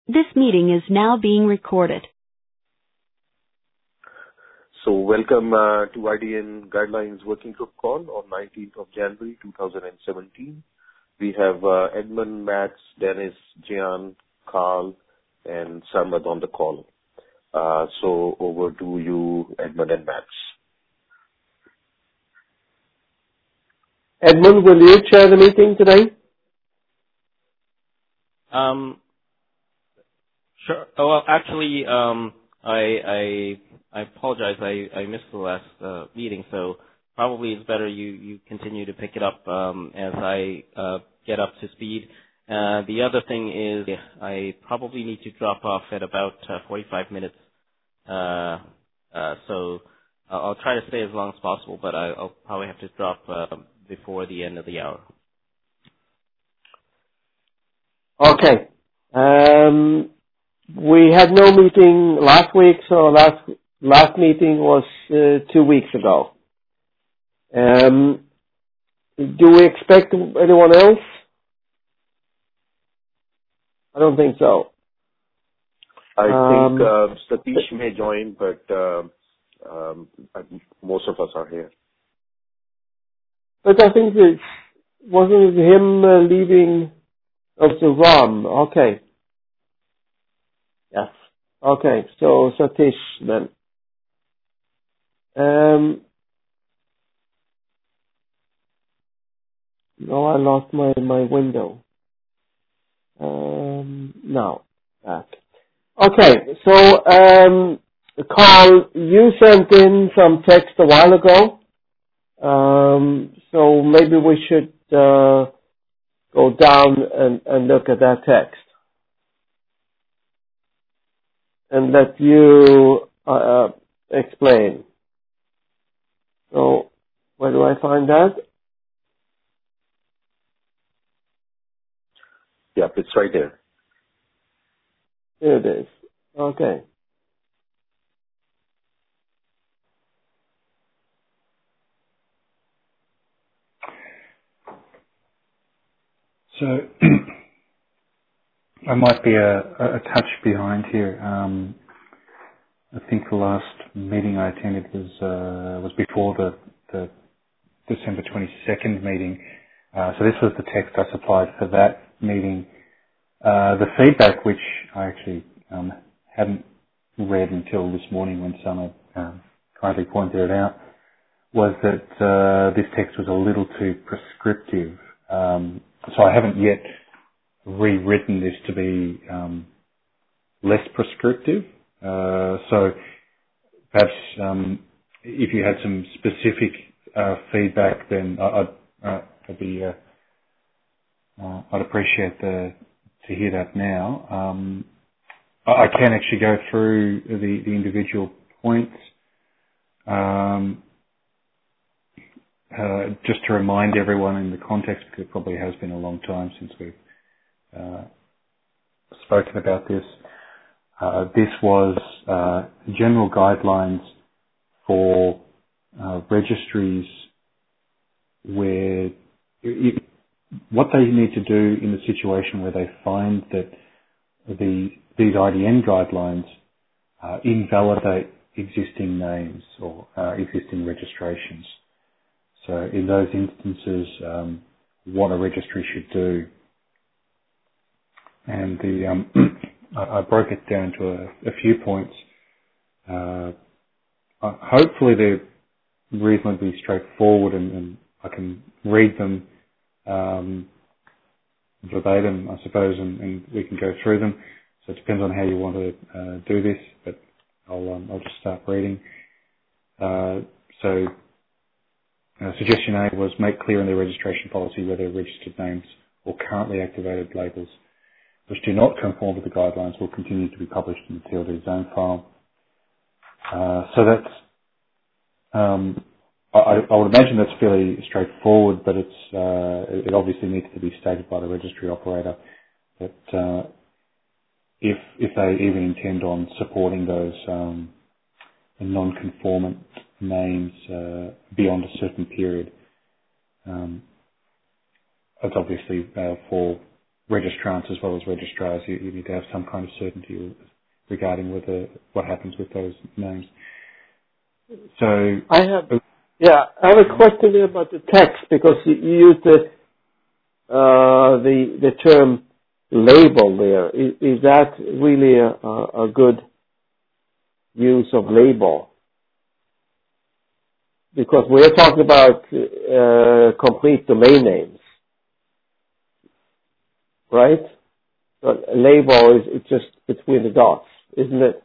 This meeting is now being recorded. So welcome to IDN Guidelines Working Group call on 19th of January 2017. We have Edmund, Max, Dennis, Jian, Carl, and Samad on the call. So over to you, Edmund and Max. Edmund, will you chair the meeting today? Sure. Oh, well, actually, I apologize. I missed the last meeting, so probably it's better you continue to pick it up as I get up to speed. The other thing is I probably need to drop off at about 45 minutes. So I'll try to stay as long as possible, but I'll probably have to drop before the end of the hour. Okay. We had no meeting last week, so last meeting was 2 weeks ago. Do we expect anyone else? I don't think so. I think Satish may join, but most of us are here. But I think it wasn't him leaving of the ROM. Okay. Yes. Okay, so Satish then. No, I lost my window. Now, back. Okay, so Carl, you sent in some text a while ago. So maybe we should go down and look at that text. And let you explain. So, where do I find that? Yeah, it's right there. Here it is. Okay. So, I might be a touch behind here. I think the last meeting I attended was before the December 22nd meeting. So this was the text I supplied for that meeting. The feedback, which I actually hadn't read until this morning when someone kindly pointed it out, was that this text was a little too prescriptive. So I haven't yet rewritten this to be less prescriptive. So perhaps if you had some specific feedback, then I'd appreciate to hear that now. I can actually go through the individual points. Just to remind everyone in the context, because it probably has been a long time since we've spoken about this. This was general guidelines for registries where what they need to do in the situation where they find that these IDN guidelines invalidate existing names or existing registrations. So in those instances, what a registry should do. And I broke it down to a few points. Hopefully they're reasonably straightforward and I can read them verbatim, I suppose, and we can go through them. So it depends on how you want to do this, but I'll just start reading. Suggestion A was make clear in the registration policy whether registered names or currently activated labels which do not conform to the guidelines will continue to be published in the TLD zone file. So that's, I would imagine that's fairly straightforward, but it obviously needs to be stated by the registry operator that if they even intend on supporting those non-conformant names beyond a certain period, it's obviously for registrants as well as registrars. You need to have some kind of certainty regarding what happens with those names. So I have a question there about the text, because you used the term label there. Is that really a good use of label? Because we're talking about complete domain names, right? But a label is just between the dots, isn't it?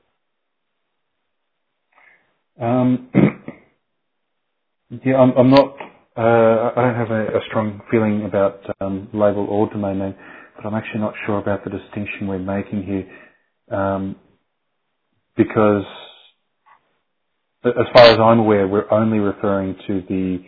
Yeah, I'm not. I don't have a strong feeling about label or domain name, but I'm actually not sure about the distinction we're making here, because as far as I'm aware, we're only referring to the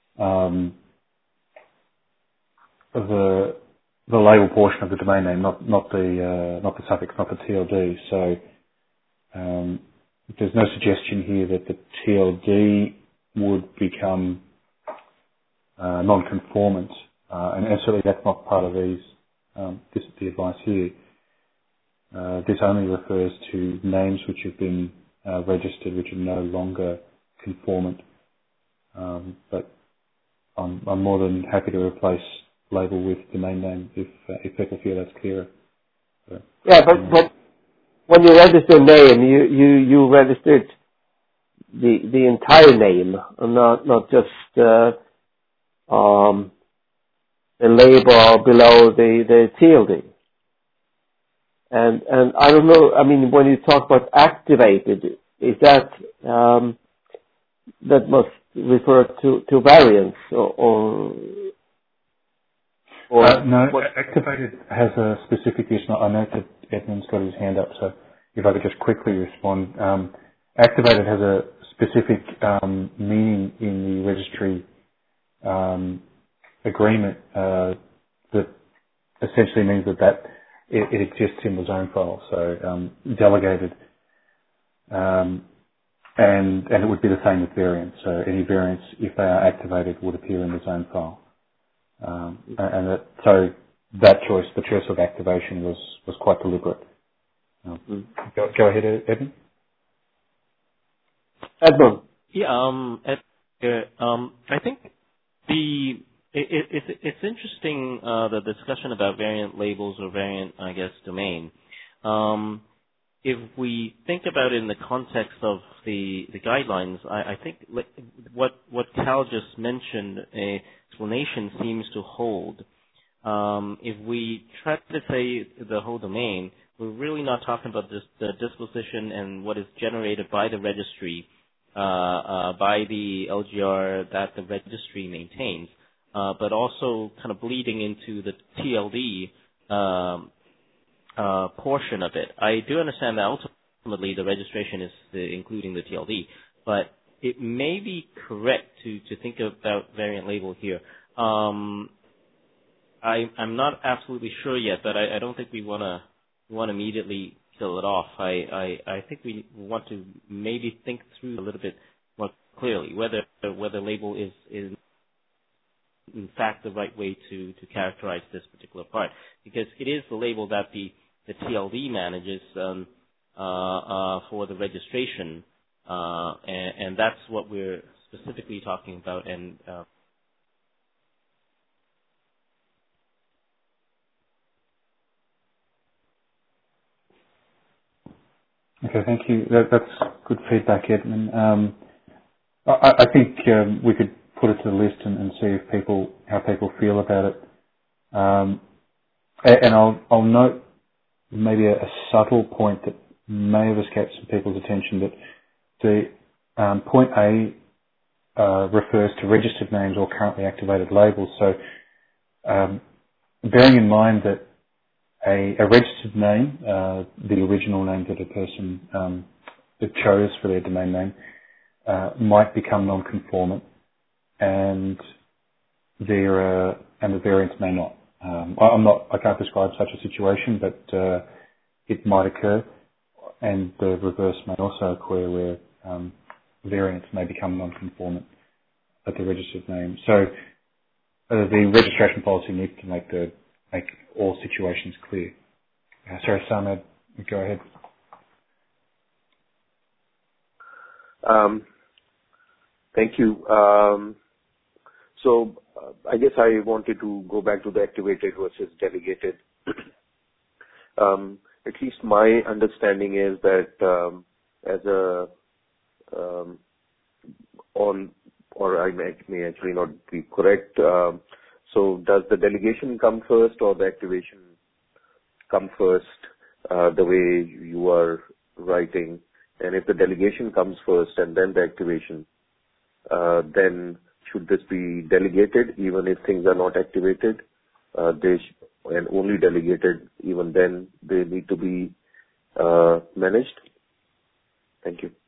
label portion of the domain name, not the suffix, not the TLD. So there's no suggestion here that the TLD would become non-conformant, and certainly that's not part of the advice here. This only refers to names which have been registered, which are no longer conformant. But I'm more than happy to replace label with domain name if people feel that's clearer. So, yeah, but when you register a name, you registered the entire name, and not just the label below the TLD. And I don't know. I mean, when you talk about activated, is that that must refer to variants or no, activated has a specific use. I know that Edmund's got his hand up, so if I could just quickly respond. Activated has a specific meaning in the registry agreement that essentially means that it exists in the zone file. So delegated, and it would be the same with variants. So any variants, if they are activated, would appear in the zone file. So that choice, the choice of activation, was quite deliberate. Go ahead, Edmund. Edmund. Yeah, I think it's interesting, the discussion about variant labels or variant, I guess, domain. If we think about it in the context of the guidelines, I think what Cal just mentioned, a explanation seems to hold. If we try to say the whole domain, we're really not talking about the disposition and what is generated by the registry, by the LGR that the registry maintains, but also kind of bleeding into the TLD portion of it. I do understand that ultimately the registration is including the TLD, but it may be correct to think about variant label here. I'm not absolutely sure yet, but I don't think we want to immediately kill it off. I think we want to maybe think through a little bit more clearly whether label is in fact the right way to characterize this particular part, because it is the label that the TLD manages for the registration, and that's what we're specifically talking about. And Okay, thank you. That's good feedback, Edmund. I think we could put it to the list and see how people feel about it. And I'll note maybe a subtle point that may have escaped some people's attention, that the point A refers to registered names or currently activated labels. So bearing in mind that a registered name, the original name that a person chose for their domain name, might become non-conformant, and the variants may not. I can't describe such a situation, but it might occur, and the reverse may also occur, where variants may become non-conformant at the registered name. So the registration policy needs to make all situations clear. Sorry, Samed, go ahead. Thank you. So I guess I wanted to go back to the activated versus delegated. At least my understanding is that as a or I may actually not be correct. So does the delegation come first or the activation come first, the way you are writing? And if the delegation comes first and then the activation, then should this be delegated even if things are not activated? And only delegated, even then they need to be managed? Thank you.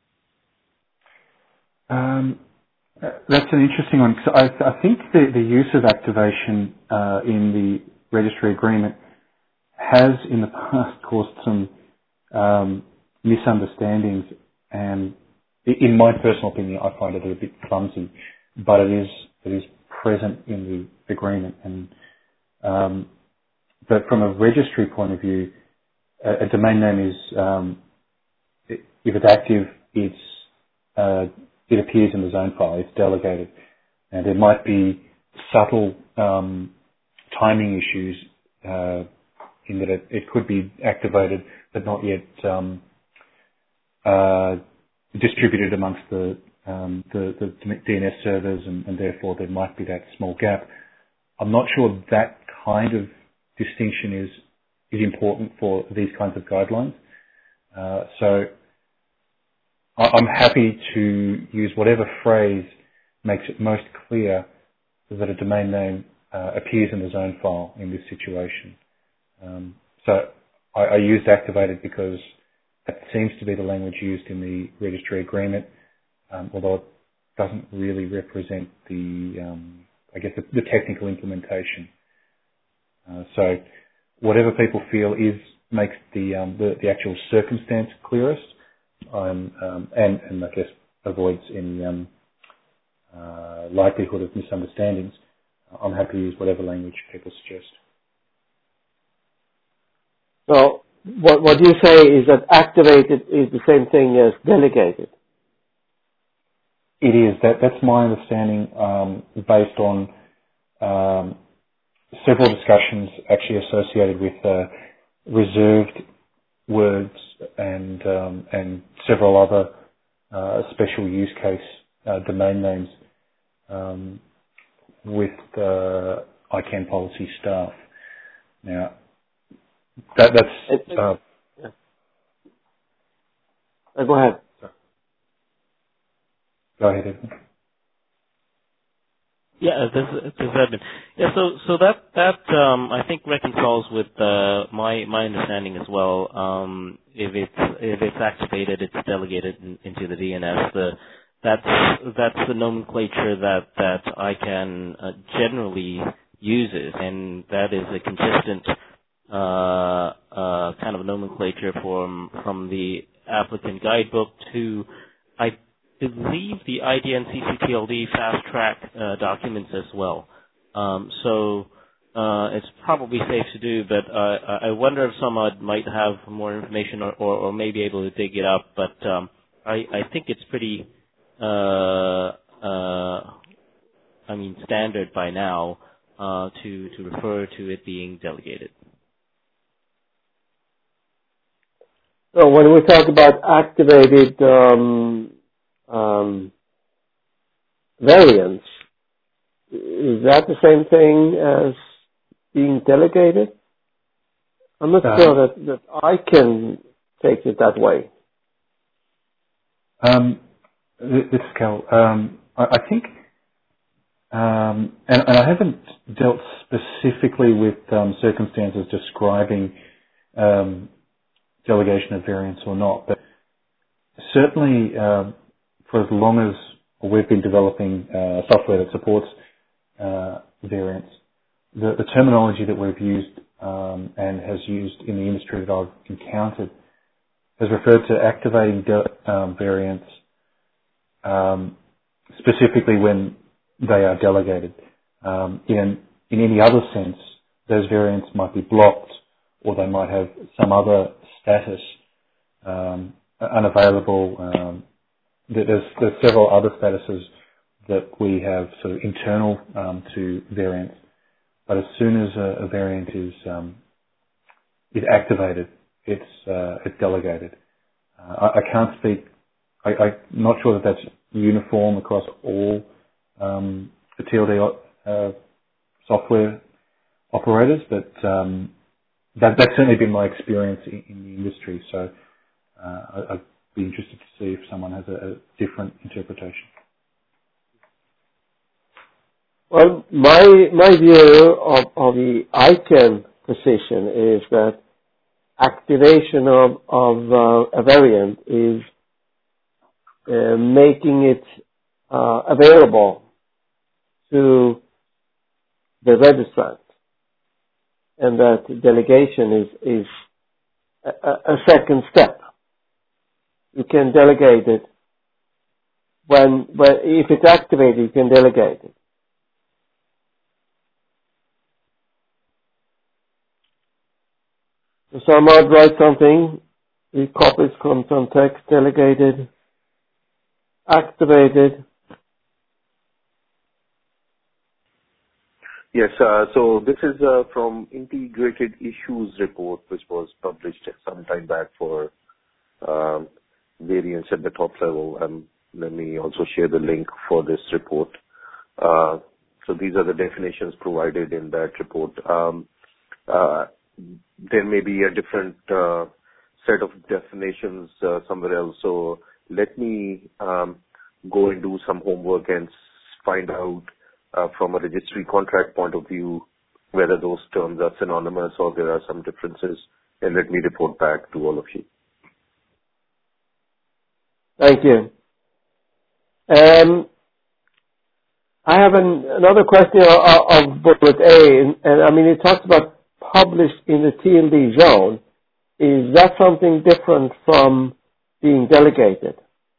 That's an interesting one. So I think the use of activation in the registry agreement has in the past caused some misunderstandings, and in my personal opinion, I find it a bit clumsy, but it is present in the agreement. And but from a registry point of view, a domain name is if it's active, it appears in the zone file. It's delegated, and there might be subtle timing issues in that it could be activated but not yet distributed amongst the DNS servers, and therefore there might be that small gap. I'm not sure that kind of distinction is important for these kinds of guidelines. So I'm happy to use whatever phrase makes it most clear that a domain name appears in the zone file in this situation. So I used activated because that seems to be the language used in the registry agreement, although it doesn't really represent the technical implementation. So whatever people feel makes the actual circumstance clearest, and I guess avoids any likelihood of misunderstandings. I'm happy to use whatever language people suggest. So what you say is that activated is the same thing as delegated. It is. That's my understanding, based on several discussions actually associated with reserved words and several other special use case domain names with ICANN policy staff. Now, that's go ahead. Go ahead, Edmund. Yeah, this is Edmund. Yeah, so that I think reconciles with my understanding as well. If it's activated, it's delegated into the DNS. That's the nomenclature that ICANN generally uses, and that is a consistent kind of nomenclature from the applicant guidebook to, I believe, the IDN CCTLD fast track documents as well. So it's probably safe to do, but I wonder if someone might have more information or may be able to dig it up. But I think it's pretty, standard by now to refer to it being delegated. So when we talk about activated variants, is that the same thing as being delegated? I'm not sure that I can take it that way. This is Cal. I think, and I haven't dealt specifically with circumstances describing delegation of variants or not, but certainly for as long as we've been developing software that supports variants, the terminology that we've used and has used in the industry that I've encountered has referred to activating variants specifically when they are delegated. In any other sense, those variants might be blocked, or they might have some other status unavailable. There's several other statuses that we have sort of internal to variants, but as soon as a variant is activated, it's delegated. I can't speak. I'm not sure that that's uniform across all the TLD software operators, but that's certainly been my experience in the industry. So I'd be interested to see if someone has a different interpretation. Well, my view of the ICANN position is that activation of a variant is making it available to the registrant, and that delegation is a second step. You can delegate it when if it's activated, you can delegate it. So I might write something, it copies from some text, delegated, activated. Yes, so this is from Integrated Issues Report, which was published some time back for variants at the top level. Let me also share the link for this report. So these are the definitions provided in that report. There may be a different set of definitions somewhere else. So let me go and do some homework and find out from a registry contract point of view whether those terms are synonymous or there are some differences, and let me report back to all of you. Thank you. I have another question of bullet A, and I mean, it talks about published in the TLD zone. Is that something different from being delegated?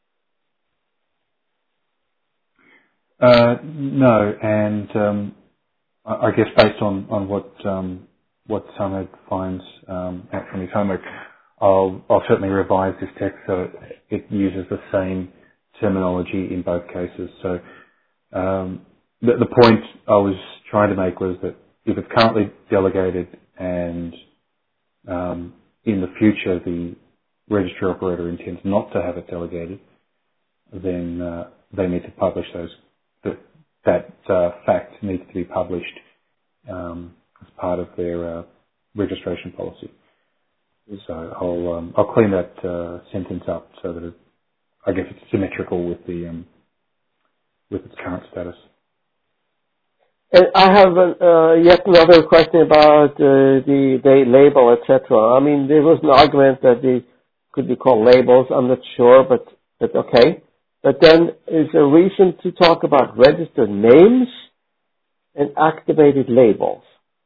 No, and I guess based on what Samad finds out from his homework, I'll certainly revise this text so it uses the same terminology in both cases. So the point I was trying to make was that if it's currently delegated and in the future the registry operator intends not to have it delegated, then they need to publish those. That fact needs to be published as part of their registration policy. So I'll clean that sentence up so that I guess it's symmetrical with its current status. And I have yet another question about the label, etc. I mean, there was an argument that they could be called labels. I'm not sure, but okay. But then is there a reason to talk about registered names and activated labels?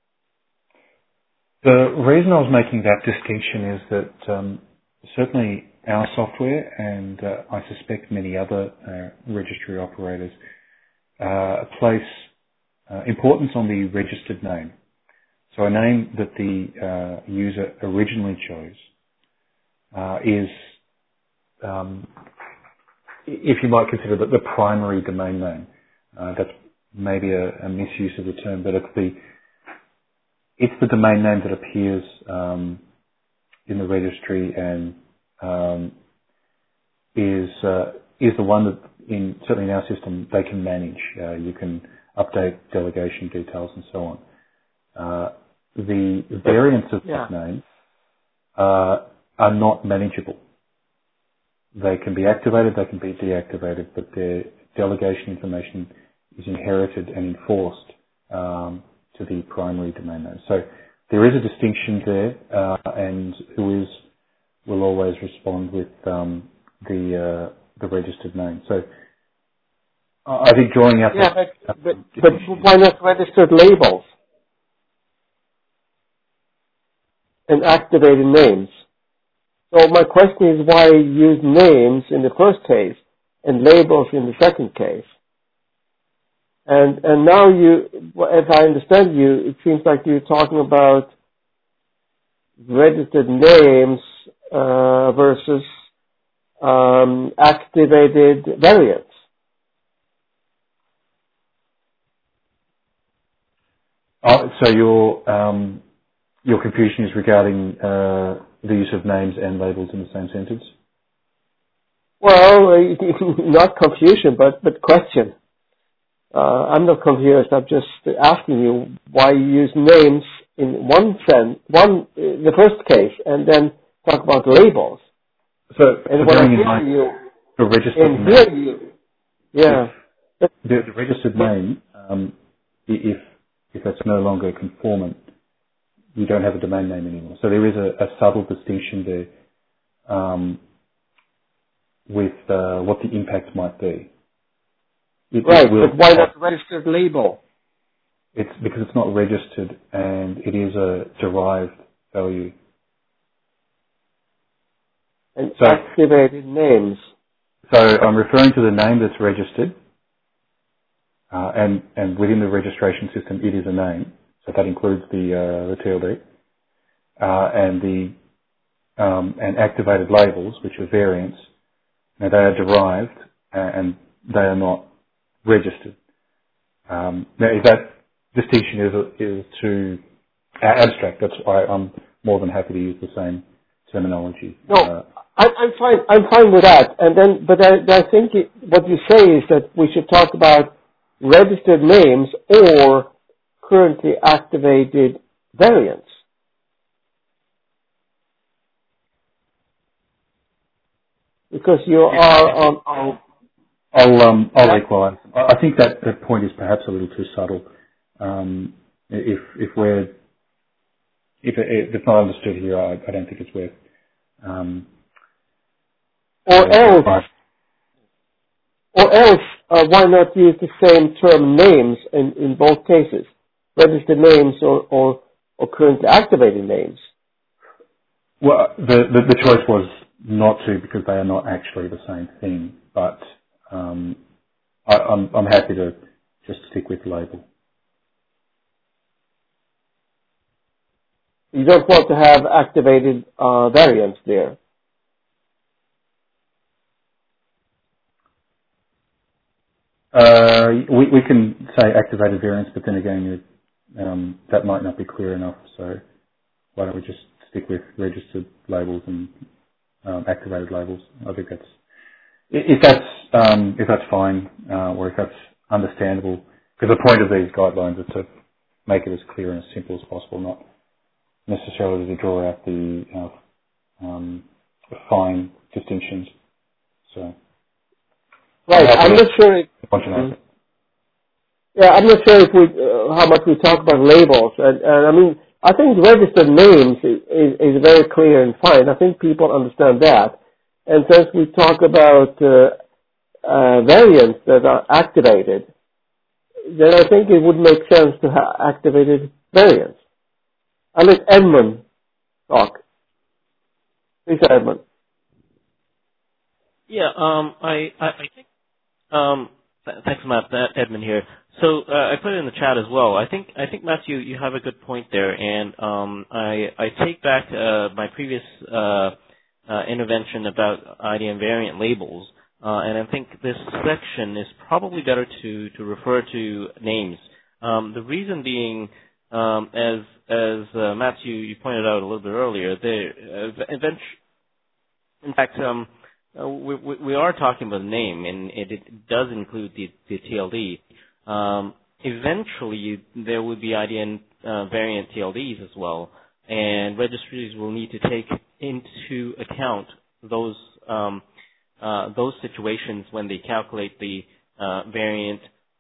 The reason I was making that distinction is that certainly our software, and I suspect many other registry operators, place importance on the registered name. So a name that the user originally chose is, if you might consider that the primary domain name. That's maybe a misuse of the term, but it's the domain name that appears in the registry and is the one that, certainly in our system, they can manage. You can update delegation details and so on. The variants of that name are not manageable. They can be activated, they can be deactivated, but their delegation information is inherited and enforced to the primary domain name. So there is a distinction there, and WHOIS will always respond with the registered name. So I think drawing out... Yeah, but why not registered labels and activated names? So my question is why use names in the first case and labels in the second case? And now if I understand you, it seems like you're talking about registered names versus activated variants. So your confusion is regarding the use of names and labels in the same sentence? Well, not confusion, but question. I'm not confused. I'm just asking you why you use names in the first case, and then talk about labels. So, and when I hear you, the registered name, yeah, the registered name, if that's no longer conformant, you don't have a domain name anymore. So there is a subtle distinction there with what the impact might be. Right, but why not registered label? It's because it's not registered and it is a derived value. And activated names. So I'm referring to the name that's registered, and within the registration system, it is a name. So that includes the TLD and activated labels, which are variants. Now they are derived and they are not registered. Now, if that distinction is too abstract, that's why I'm more than happy to use the same terminology. No, I'm fine. I'm fine with that. And then, but I think what you say is that we should talk about registered names or currently activated variants. Because you are on. I'll equalise. I think that point is perhaps a little too subtle. If it's not understood here, I don't think it's worth. Or else, why not use the same term names in both cases? Registered names or currently activated names? Well, the choice was not to, because they are not actually the same thing. But I'm happy to just stick with label. You don't want to have activated variants there. We can say activated variants, but then again, that might not be clear enough. So why don't we just stick with registered labels and activated labels? I think if that's fine, or if that's understandable. Because the point of these guidelines is to make it as clear and as simple as possible, not necessarily to draw out the fine distinctions. So. Right, I'm not sure if, I'm not sure if how much we talk about labels, and I mean, I think registered names is very clear and fine. I think people understand that, and since we talk about variants that are activated, then I think it would make sense to have activated variants. I'll let Edmund talk. Please, Edmund. Yeah, I think. Thanks, Matt. Edmund here. So I put it in the chat as well. I think Matthew, you have a good point there, and I take back my previous intervention about IDM variant labels, and I think this section is probably better to refer to names. The reason being, as Matthew you pointed out a little bit earlier, in fact. We are talking about a name, and it does include the TLD. Eventually, there would be IDN variant TLDs as well, and registries will need to take into account those situations when they calculate the variant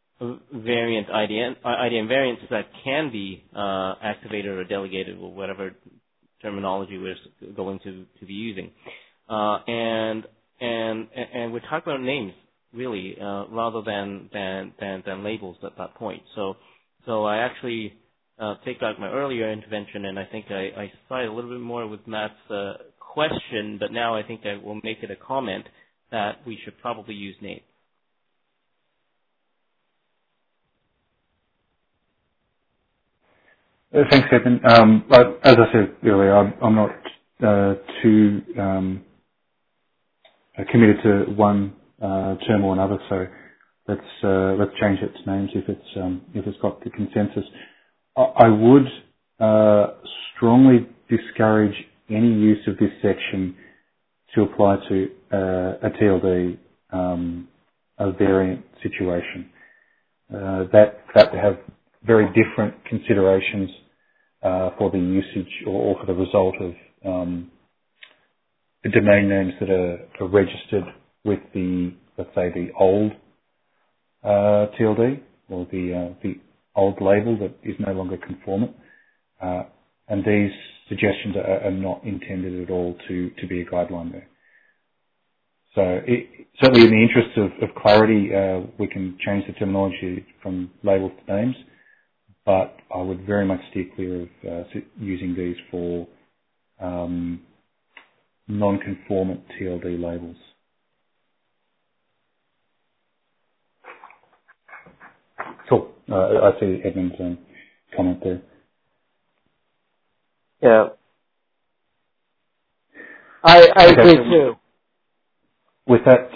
IDN variants that can be activated or delegated, or whatever terminology we're going to be using, and we're talking about names, really, rather than labels at that point. So I actually take back my earlier intervention, and I think I side a little bit more with Matt's question, but now I think I will make it a comment that we should probably use names. Thanks, Edmund. As I said earlier, I'm not too committed to one term or another, so let's change it to names if it's got the consensus. I would strongly discourage any use of this section to apply to a TLD, a variant situation. That would have very different considerations for the usage or for the result of the domain names that are registered with let's say the old TLD or the old label that is no longer conformant. And these suggestions are not intended at all to be a guideline there. So certainly in the interest of clarity, we can change the terminology from labels to names, but I would very much steer clear of using these for non-conformant TLD labels. Cool. I see Edmund's comment there. Yeah. I agree too. With that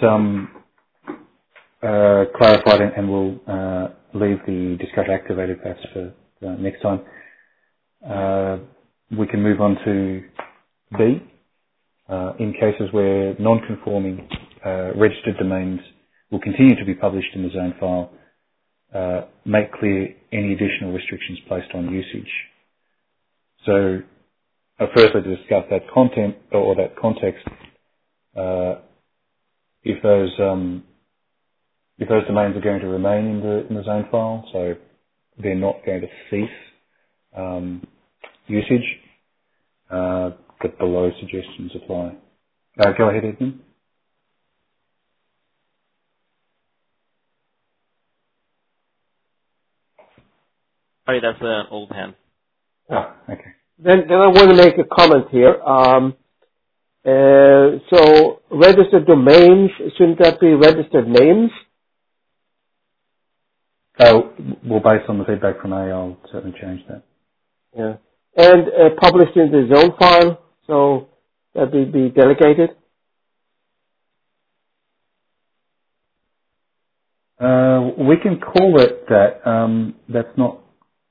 clarified, and we'll leave the discussion activated perhaps for next time, we can move on to B. In cases where non-conforming registered domains will continue to be published in the zone file, make clear any additional restrictions placed on usage. So, firstly, to discuss that content or that context, if those domains are going to remain in the zone file, so they're not going to cease usage, the below suggestions apply. Go ahead, Edmund. Sorry, that's an old hand. Oh, okay. Then I want to make a comment here. So registered domains, shouldn't that be registered names? Well, based on the feedback from A, I'll certainly change that. Yeah. And published in the zone file, so that will be delegated? We can call it that. That's not...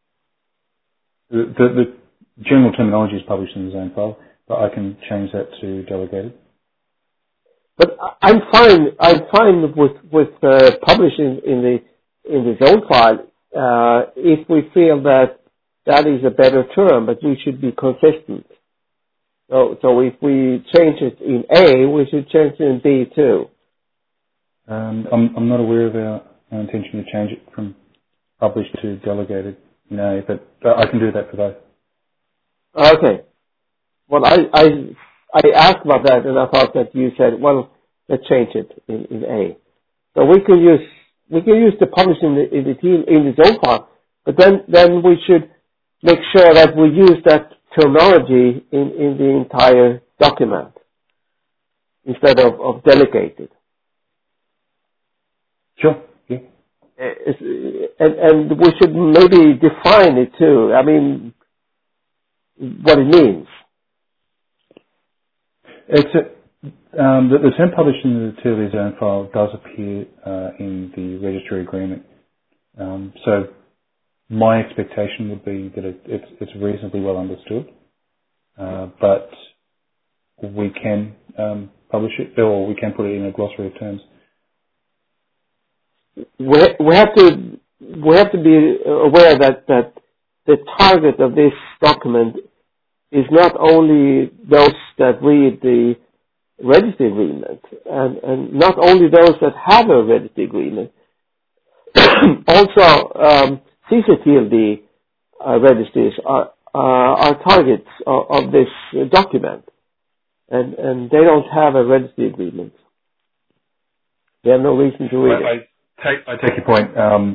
The general terminology is published in the zone file, but I can change that to delegated. But I'm fine with publishing in the zone file if we feel that is a better term, but we should be consistent. So if we change it in A, we should change it in B too. I'm not aware of our intention to change it from published to delegated in A, but I can do that for both. Okay. Well, I asked about that, and I thought that you said, well, let's change it in A. So we can use the publishing in the zone file, but then we should make sure that we use that terminology in the entire document instead of delegated. Sure. Yeah. And we should maybe define it too. I mean, what it means. It's the term published in the TLD zone file does appear in the registry agreement. So my expectation would be that it's reasonably well understood, but we can publish it, or we can put it in a glossary of terms. We have to be aware that the target of this document is not only those that read the registry agreement, and not only those that have a registry agreement. Also, CCTLD registries are targets of this document, and they don't have a registry agreement. They have no reason to read it. I take your point.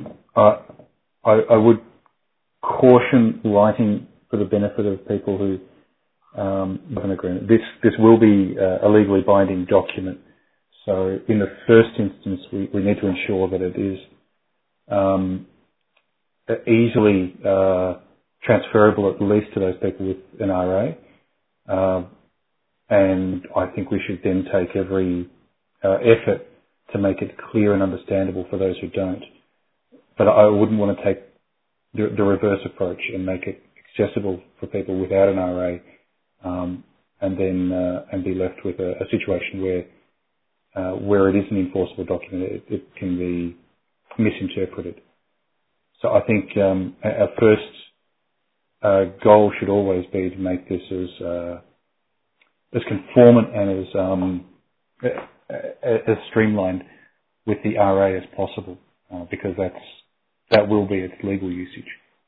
I would caution writing for the benefit of people who have an agreement. This will be a legally binding document. So in the first instance, we need to ensure that it is easily transferable at least to those people with an RA. And I think we should then take every effort to make it clear and understandable for those who don't. But I wouldn't want to take the reverse approach and make it accessible for people without an RA, and be left with a situation where it is an enforceable document, it can be misinterpreted. So I think our first goal should always be to make this as conformant and as streamlined with the RA as possible, because that will be its legal usage.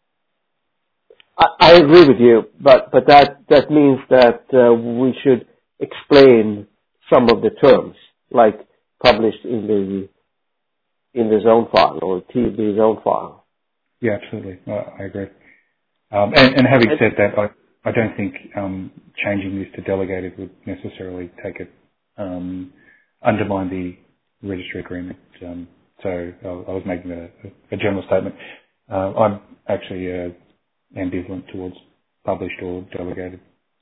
I agree with you, but that means that we should explain some of the terms, like published in the zone file or TB zone file. Yeah, absolutely. I agree. And having said that, I don't think changing this to delegated would necessarily take it undermine the registry agreement. So I was making a general statement. I'm actually ambivalent towards published or delegated.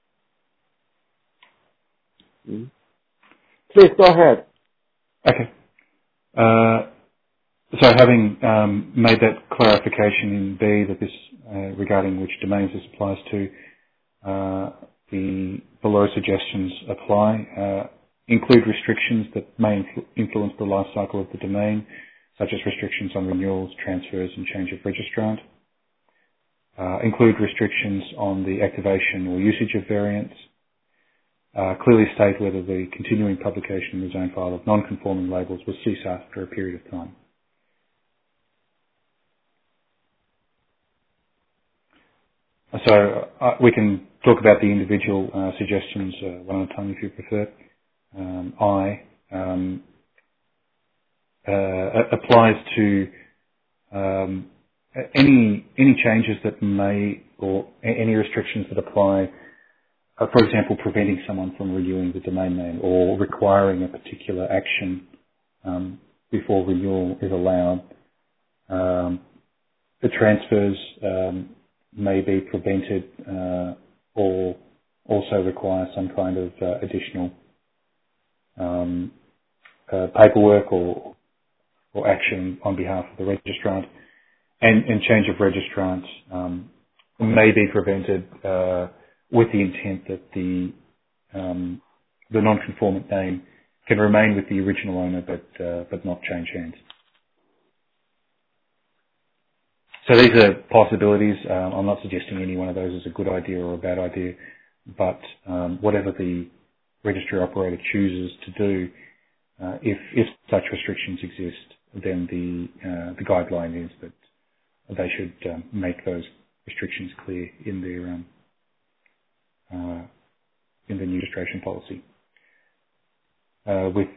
Mm-hmm. Please go ahead. Okay. So having made that clarification in B that this regarding which domains this applies to, the below suggestions apply. Include restrictions that may influence the life cycle of the domain, such as restrictions on renewals, transfers, and change of registrant. Include restrictions on the activation or usage of variants. Clearly state whether the continuing publication in the zone file of non-conforming labels will cease after a period of time. So we can talk about the individual suggestions one at a time if you prefer. Applies to any changes that may, or any restrictions that apply, for example, preventing someone from renewing the domain name or requiring a particular action before renewal is allowed. The transfers may be prevented or also require some kind of additional paperwork or action on behalf of the registrant, and change of registrant may be prevented with the intent that the non-conformant name can remain with the original owner but not change hands. So these are possibilities. I'm not suggesting any one of those is a good idea or a bad idea, but whatever the registry operator chooses to do, if such restrictions exist, then the guideline is that they should make those restrictions clear in the new registration policy. With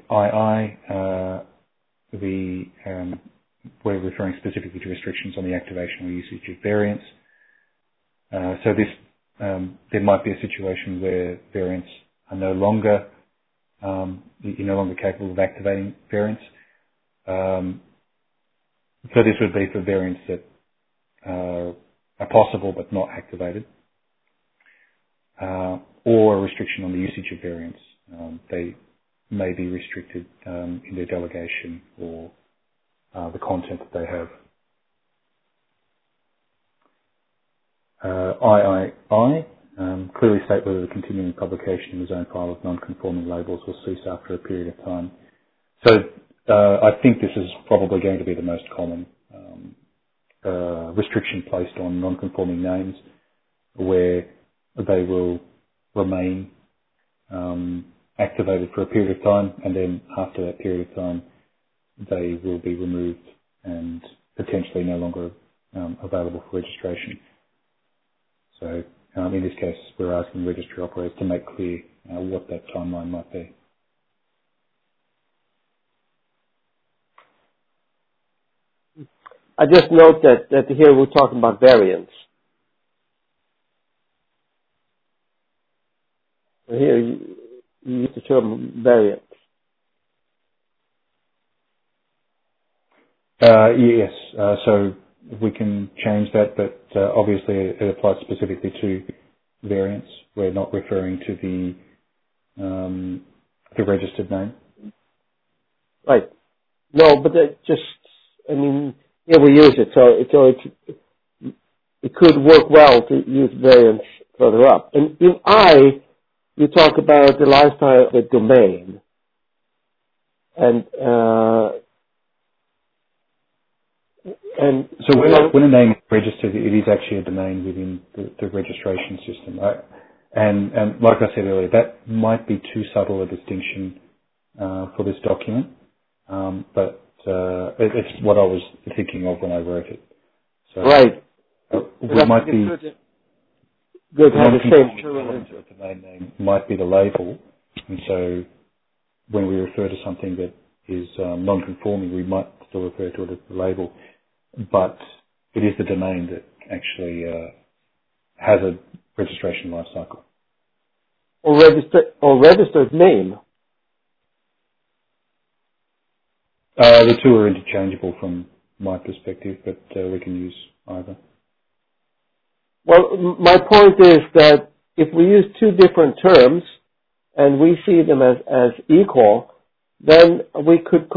II, we're referring specifically to restrictions on the activation or usage of variants. So this there might be a situation where variants are no longer you're no longer capable of activating variants. So this would be for variants that are possible but not activated, or a restriction on the usage of variants. They may be restricted in their delegation or the content that they have. III, clearly state whether the continuing publication in the zone file of non-conforming labels will cease after a period of time. So I think this is probably going to be the most common restriction placed on non-conforming names, where they will remain activated for a period of time, and then after that period of time they will be removed and potentially no longer available for registration. So in this case, we're asking registry operators to make clear what that timeline might be. I just note that here we're talking about variants. Here you use the term variants. Yes. So we can change that, but obviously it applies specifically to variants. We're not referring to the registered name. Right. No, but we use it, so it could work well to use variants further up. And in I, you talk about the lifestyle of the domain, and so when a name is registered, it is actually a domain within the registration system. Right? And like I said earlier, that might be too subtle a distinction for this document, but it's what I was thinking of when I wrote it. So, right. We might be good to have the same element of the domain name might be the label, and so when we refer to something that is non-conforming, we might still refer to it as the label, but it is the domain that actually has a registration life cycle. Or registered name. The two are interchangeable from my perspective, but we can use either. Well, my point is that if we use two different terms and we see them as equal, then we could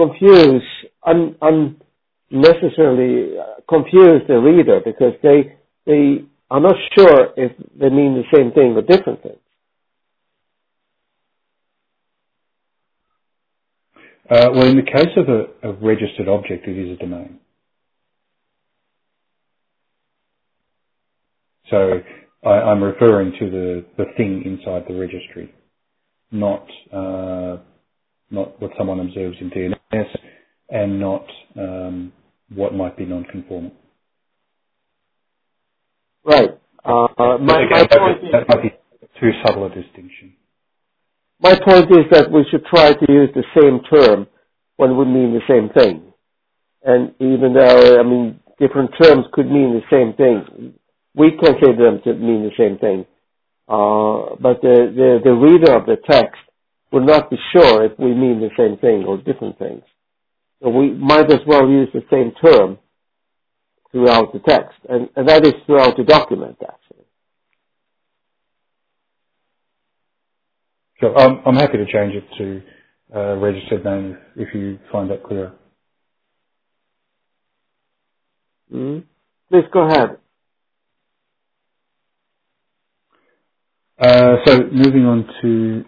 unnecessarily confuse the reader, because they are not sure if they mean the same thing or different things. Well, in the case of a registered object, it is a domain. So I'm referring to the thing inside the registry, not what someone observes in DNS, and not what might be non-conforming. Right. That might be too subtle a distinction. My point is that we should try to use the same term when we mean the same thing. And even though, different terms could mean the same thing, we consider them to mean the same thing. But the reader of the text will not be sure if we mean the same thing or different things. So we might as well use the same term throughout the text, and that is throughout the document, actually. So I'm happy to change it to registered name if you find that clearer. Mm-hmm. Please go ahead. So moving on to,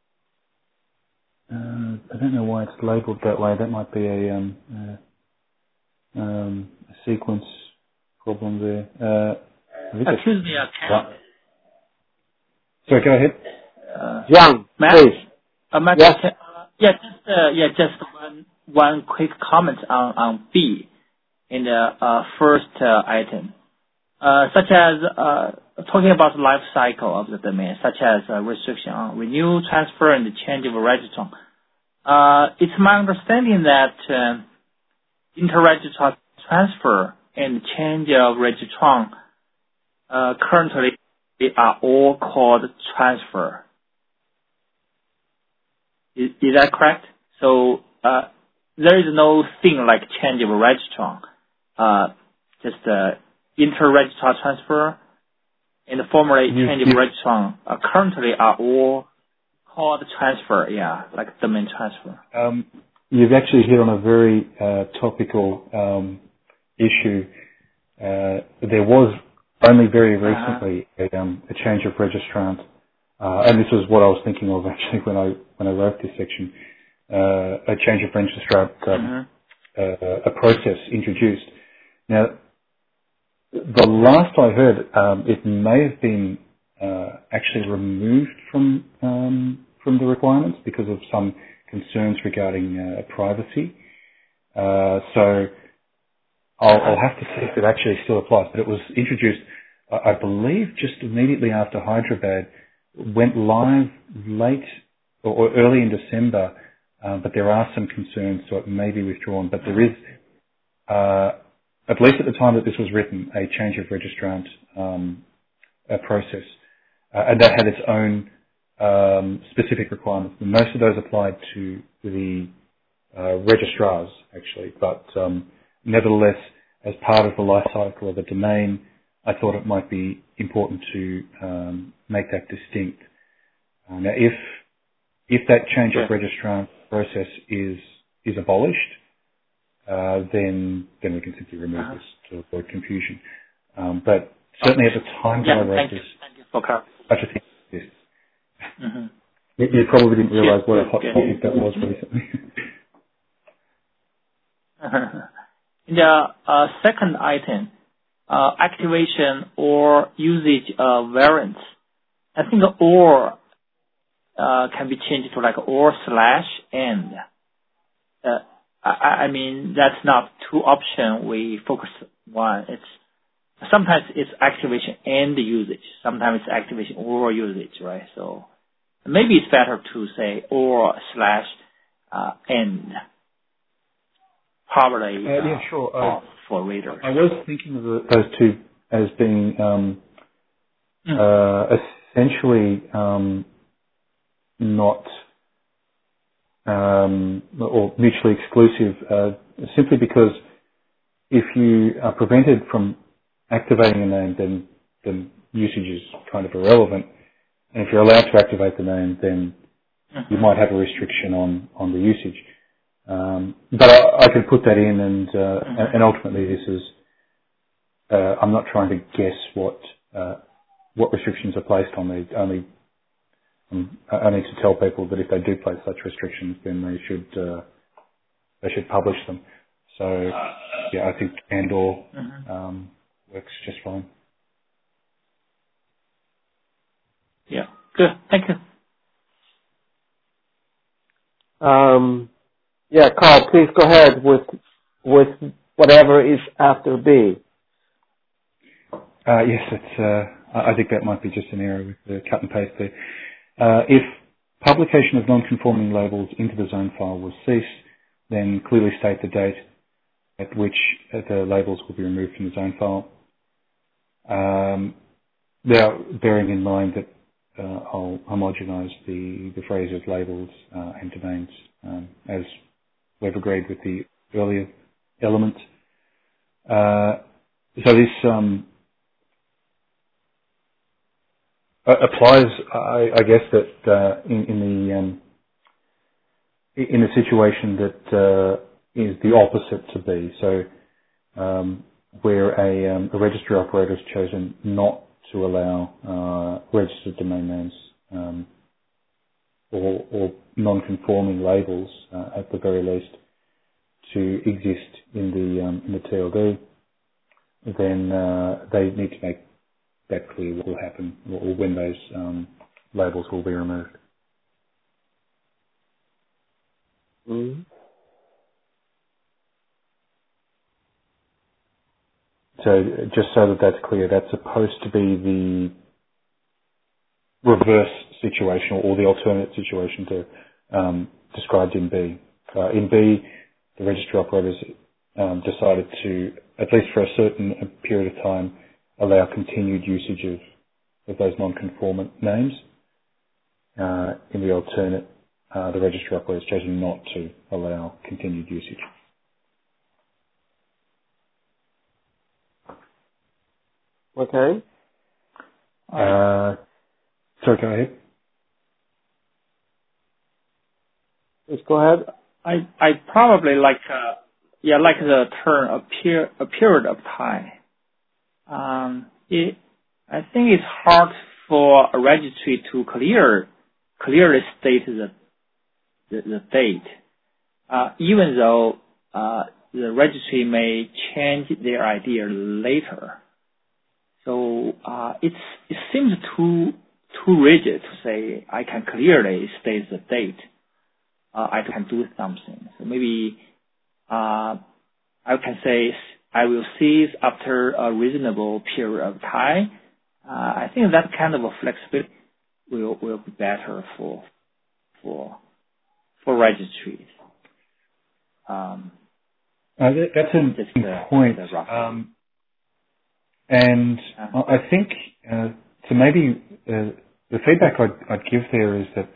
I don't know why it's labelled that way. That might be a sequence problem there. Excuse me, Ken. Sorry, go ahead. Yang, please. Matt, Yes. Just one quick comment on B in the first item, such as talking about the life cycle of the domain, such as restriction on renewal, transfer, and the change of registrar. It's my understanding that inter-registrar transfer and change of registrar currently are all called transfer. Is that correct? So there is no thing like change of registrar, just inter-registrar transfer and formerly change of registrar currently are all called transfer, like domain transfer. You've actually hit on a very topical issue. There was only very recently a change of registrant, and this was what I was thinking of actually when I wrote this section. A change of registrant, a process introduced. Now, the last I heard, it may have been actually removed from the requirements because of some concerns regarding privacy. So I'll have to see if it actually still applies. But it was introduced, I believe, just immediately after Hyderabad, went live late or early in December. But there are some concerns, so it may be withdrawn. But there is, at least at the time that this was written, a change of registrant process. And that had its own specific requirements. And most of those applied to the registrars, actually. But nevertheless, as part of the life cycle of a domain, I thought it might be important to make that distinct. Now, if that change of registrant process is abolished, then we can simply remove this to avoid confusion. But certainly at the time that I wrote this, thank you for clarifying. such a thing exists. You probably didn't realise what a hot topic that was recently. In the second item, activation or usage variants, I think or can be changed to like or/and. I mean, that's not two options we focus on. Sometimes it's activation and usage. Sometimes it's activation or usage, right? So maybe it's better to say or/and. Probably yeah, sure. For readers. I was thinking of those two as being essentially not or mutually exclusive, simply because if you are prevented from activating a name, then usage is kind of irrelevant. And if you're allowed to activate the name, then you might have a restriction on the usage. But I can put that in, and ultimately this is. I'm not trying to guess what restrictions are placed on these. Only I need to tell people that if they do place such restrictions, then they should publish them. So yeah, I think and/or works just fine. Yeah, good. Thank you. Yeah, Carl, please go ahead with whatever is after B. Yes, I think that might be just an error with the cut and paste there. If publication of non-conforming labels into the zone file will cease, then clearly state the date at which the labels will be removed from the zone file. Now, bearing in mind that I'll homogenize the phrases labels and domains as we've agreed with the earlier element. So this applies, I guess, that in a situation that is the opposite to B. So where a registry operator has chosen not to allow registered domain names or non-conforming labels, at the very least, to exist in the TLD, then they need to make that clear what will happen or when those labels will be removed. Mm-hmm. So just so that that's clear, that's supposed to be the reverse situation or the alternate situation to described in B. In B, the registry operators decided to, at least for a certain period of time, allow continued usage of those non-conformant names. In the alternate, the registry operators chosen not to allow continued usage. Okay. Sorry, go ahead. Let's go ahead. I probably like the term a period of time. I think it's hard for a registry to clearly state the date, even though the registry may change their idea later. So it seems too rigid to say I can clearly state the date. I can do something. So maybe I can say I will cease after a reasonable period of time. I think that kind of a flexibility will be better for registries. That's a good point. And I think so. Maybe the feedback I'd give there is that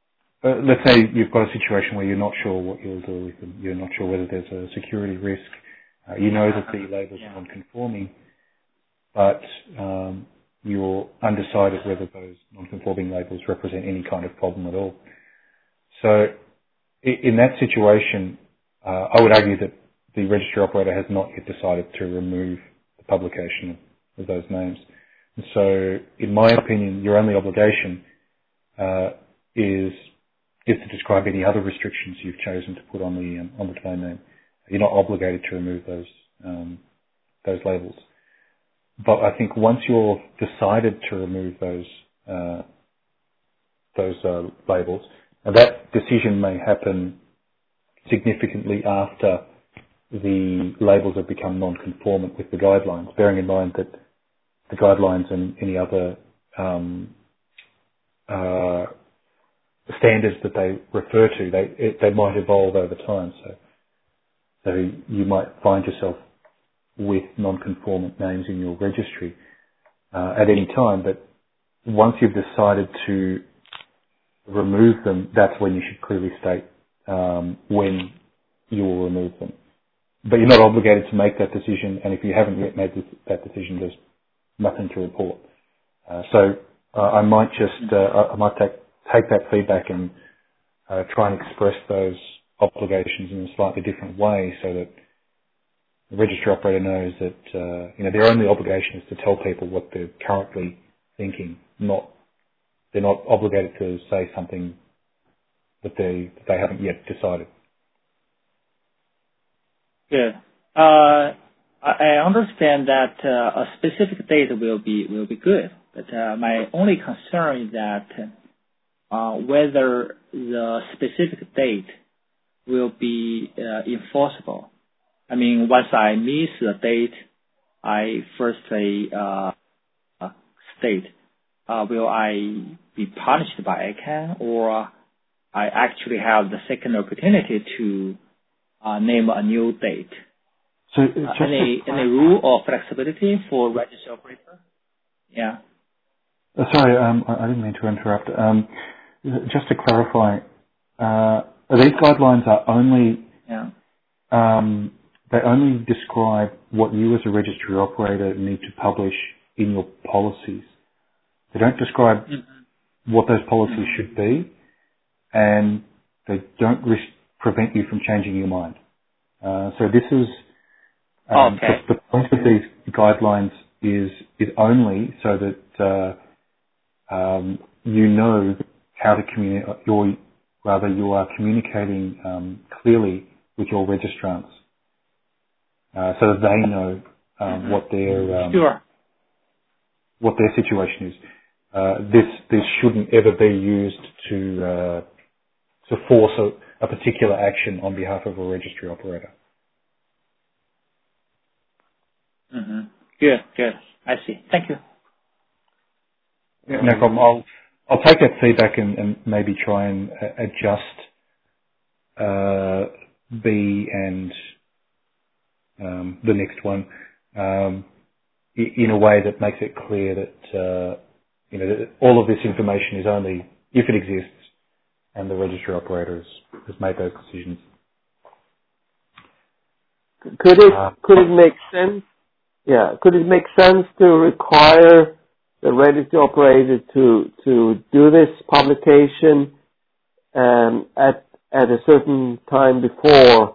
let's say you've got a situation where you're not sure what you'll do with them. You're not sure whether there's a security risk. You know that the labels are non-conforming, but you're undecided whether those non-conforming labels represent any kind of problem at all. So in that situation, I would argue that the registry operator has not yet decided to remove the publication of those names. And so, in my opinion, your only obligation is to describe any other restrictions you've chosen to put on the domain name. You're not obligated to remove those labels. But I think once you've decided to remove those labels, and that decision may happen significantly after the labels have become non-conformant with the guidelines, bearing in mind that the guidelines and any other standards that they refer to, they might evolve over time. So you might find yourself with non-conformant names in your registry at any time, but once you've decided to remove them, that's when you should clearly state when you will remove them. But you're not obligated to make that decision, and if you haven't yet made that decision, there's nothing to report. So I might just take that feedback and try and express those obligations in a slightly different way, so that the registry operator knows that their only obligation is to tell people what they're currently thinking. They're not obligated to say something that they haven't yet decided. Good. I understand that a specific date will be good, but my only concern is that whether the specific date will be enforceable. I mean, once I miss the date I firstly state, will I be punished by ICANN, or I actually have the second opportunity to name a new date? So any rule or flexibility for registry operator? Yeah. Sorry, I didn't mean to interrupt. Just to clarify, these guidelines are only they only describe what you as a registry operator need to publish in your policies. They don't describe what those policies should be, and they don't prevent you from changing your mind. So this is the point of these guidelines is only so that you know how to communicate. You are communicating clearly with your registrants, so that they know what their situation is. This shouldn't ever be used to force a particular action on behalf of a registry operator. Mm-hmm. Good. I see. Thank you. Yeah, no problem. I'll take that feedback and maybe try and adjust B and the next one in a way that makes it clear that that all of this information is only if it exists, and the registry operator has made those decisions. Could it make sense? Yeah, could it make sense to require the registry operator to do this publication at a certain time before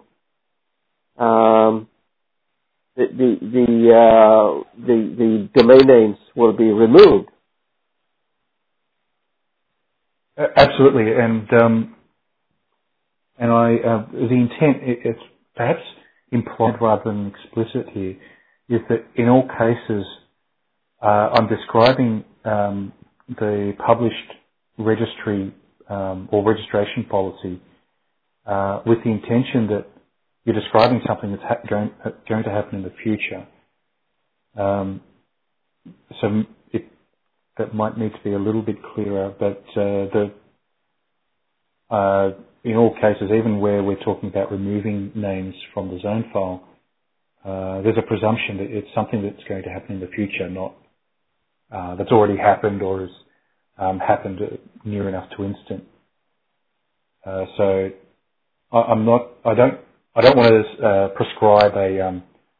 the domain names will be removed? Absolutely, and the intent, it's perhaps implied rather than explicit here, is that in all cases I'm describing the published registry or registration policy with the intention that you're describing something that's going to happen in the future. So that might need to be a little bit clearer, but in all cases, even where we're talking about removing names from the zone file, there's a presumption that it's something that's going to happen in the future, not that's already happened or has happened near enough to instant. So I don't want to prescribe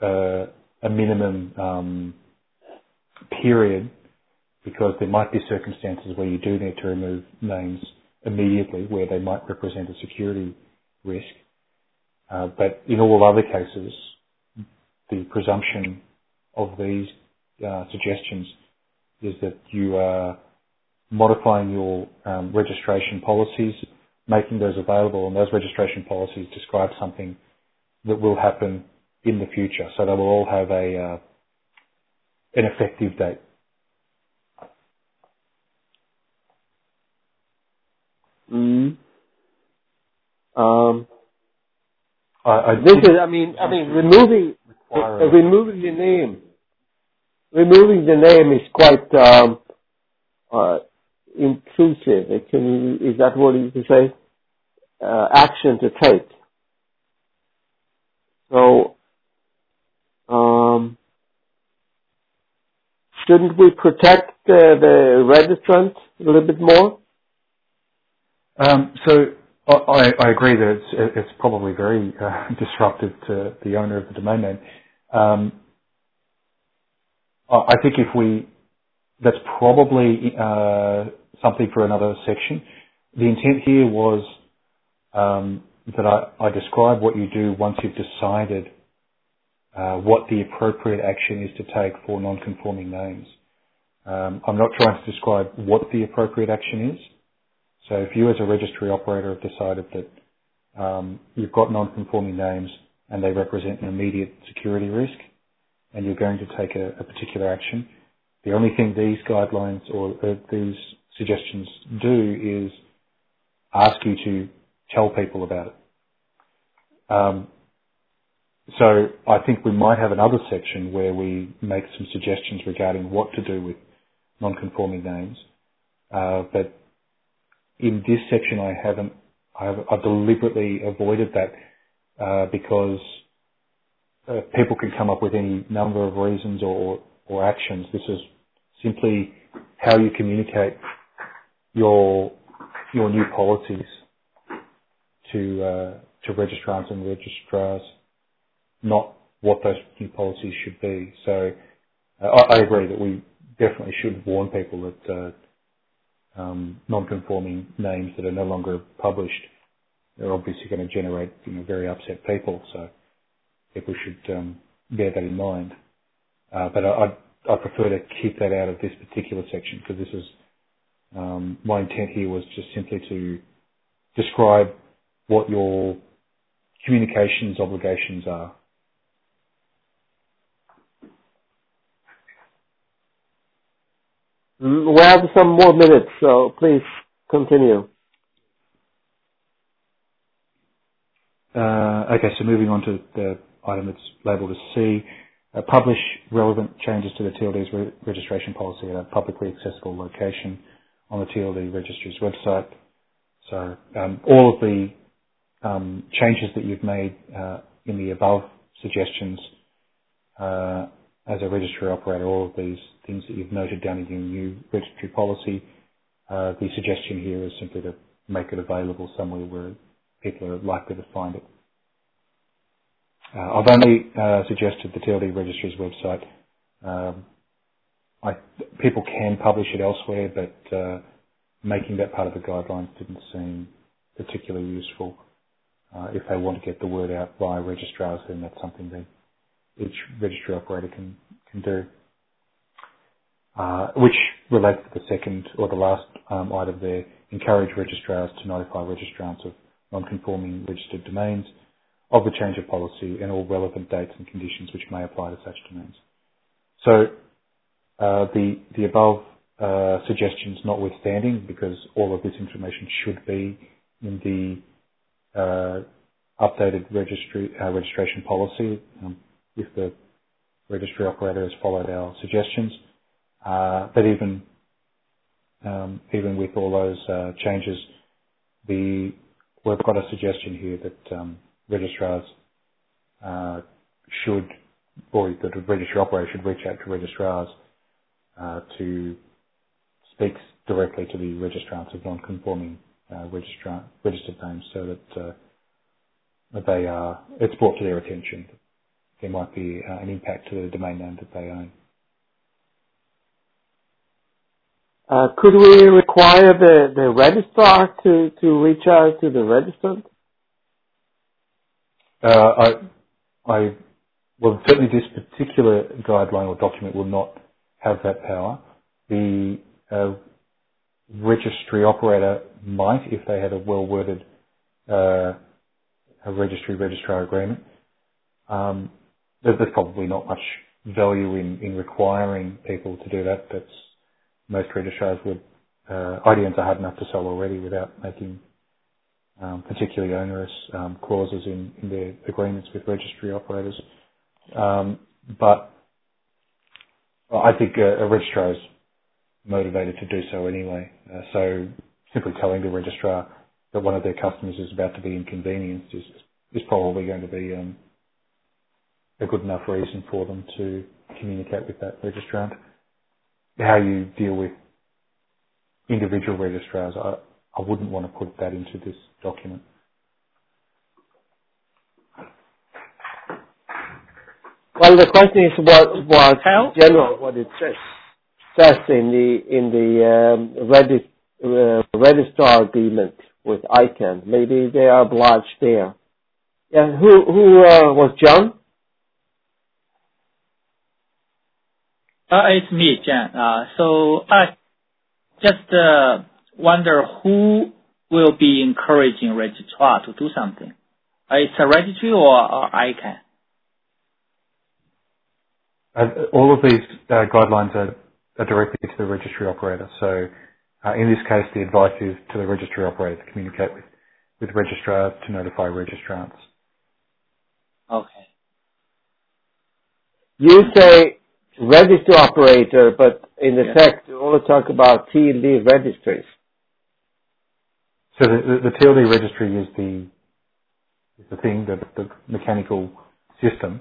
a minimum period, because there might be circumstances where you do need to remove names immediately where they might represent a security risk. But in all other cases, the presumption of these suggestions is that you are modifying your registration policies, making those available, and those registration policies describe something that will happen in the future. So they will all have an effective date. Mm. Removing the name is quite intrusive. Is that what you can say? Action to take. So, shouldn't we protect the registrant a little bit more? So I agree that it's probably very disruptive to the owner of the domain name. I think that's probably something for another section. The intent here was that I describe what you do once you've decided what the appropriate action is to take for non-conforming names. I'm not trying to describe what the appropriate action is. So if you as a registry operator have decided that you've got non-conforming names and they represent an immediate security risk and you're going to take a particular action, the only thing these guidelines or these suggestions do is ask you to tell people about it. So I think we might have another section where we make some suggestions regarding what to do with non-conforming names. But in this section, I've deliberately avoided that because people can come up with any number of reasons or actions. This is simply how you communicate your new policies to registrants and registrars, not what those new policies should be. So I agree that we definitely should warn people that non-conforming names that are no longer published are obviously going to generate very upset people. So people should bear that in mind. But I prefer to keep that out of this particular section because this is my intent here was just simply to describe what your communications obligations are. We have some more minutes, so please continue. Okay, so moving on to the item that's labelled as C. Publish relevant changes to the TLD's registration policy at a publicly accessible location on the TLD registry's website. So all of the changes that you've made in the above suggestions as a registry operator, all of these things that you've noted down in your new registry policy, the suggestion here is simply to make it available somewhere where people are likely to find it. I've only suggested the TLD registry's website. People can publish it elsewhere, but making that part of the guidelines didn't seem particularly useful. If they want to get the word out via registrars, then that's something that each registry operator can do. Which relates to the second or the last item there, encourage registrars to notify registrants of non-conforming registered domains of the change of policy and all relevant dates and conditions which may apply to such domains. So the above suggestions notwithstanding, because all of this information should be in the updated registration policy if the registry operator has followed our suggestions. But even with all those changes, we've got a suggestion here that registrars should, or that the registry operator should reach out to registrars to speak directly to the registrants of non-conforming registered names, so that it's brought to their attention there might be an impact to the domain name that they own. Could we require the registrar to reach out to the registrant? Well, certainly this particular guideline or document will not have that power. The registry operator might, if they had a well-worded a registrar agreement. There's probably not much value in requiring people to do that. Most registrars would. IDNs are hard enough to sell already without making particularly onerous clauses in their agreements with registry operators. But I think a registrar is motivated to do so anyway. So simply telling the registrar that one of their customers is about to be inconvenienced is probably going to be a good enough reason for them to communicate with that registrant. How you deal with individual registrars, I wouldn't want to put that into this document. Well, the question is what general what it says in the registrar agreement with ICANN. Maybe they are obliged there. Yeah, who was John? It's me, Jan. So I just wonder who will be encouraging registrar to do something. It's a registry or ICANN? All of these guidelines are directly to the registry operator. So in this case, the advice is to the registry operator to communicate with registrars to notify registrants. Okay. You say registry operator, but in the text you only talk about TLD registries. So the TLD registry is the thing, the mechanical system.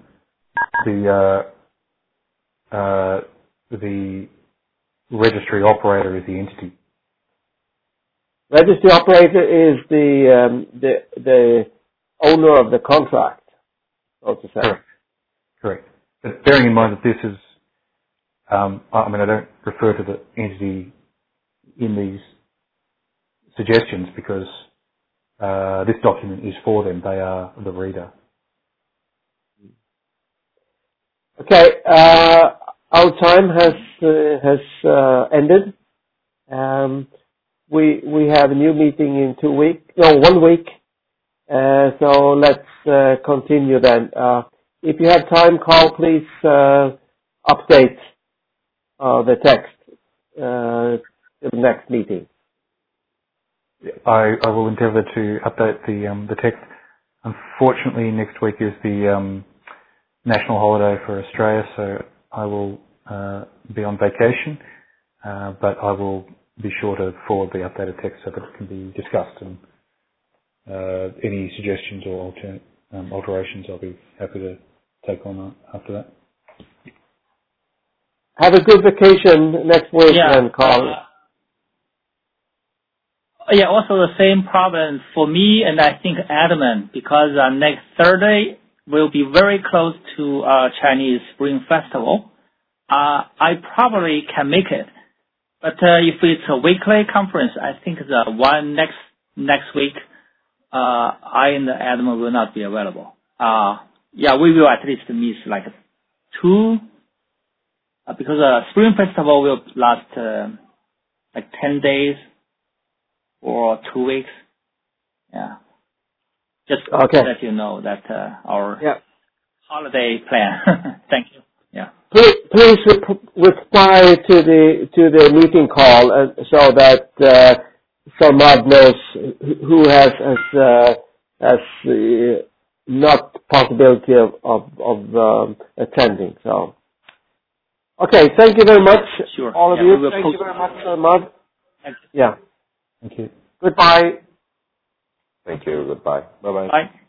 The registry operator is the entity. Registry operator is the owner of the contract, so to say. Correct. But bearing in mind that this is, I don't refer to the entity in these suggestions because this document is for them. They are the reader. Okay, our time has ended. We have a new meeting in 1 week. So let's continue then. If you have time, Carl, please update the text in the next meeting. I will endeavour to update the text. Unfortunately, next week is the national holiday for Australia, so I will be on vacation, but I will be sure to forward the updated text so that it can be discussed, and any suggestions or alterations I'll be happy to take on after that. Have a good vacation next week then, Carl. Also the same problem for me and I think Edmund, because next Thursday will be very close to Chinese Spring Festival. I probably can make it, but if it's a weekly conference, I think the one next week, I and Edmund will not be available. We will at least miss like 2, because Spring Festival will last like 10 days or 2 weeks. Yeah. Just to let you know that our holiday plan. Thank you. Yeah. Please reply to the meeting call so that Samad knows who has not possibility of attending. So, okay. Thank you very much, all of you. Thank you very much, Samad. Thank you. Yeah. Thank you. Goodbye. Thank you. Goodbye. Bye-bye. Bye.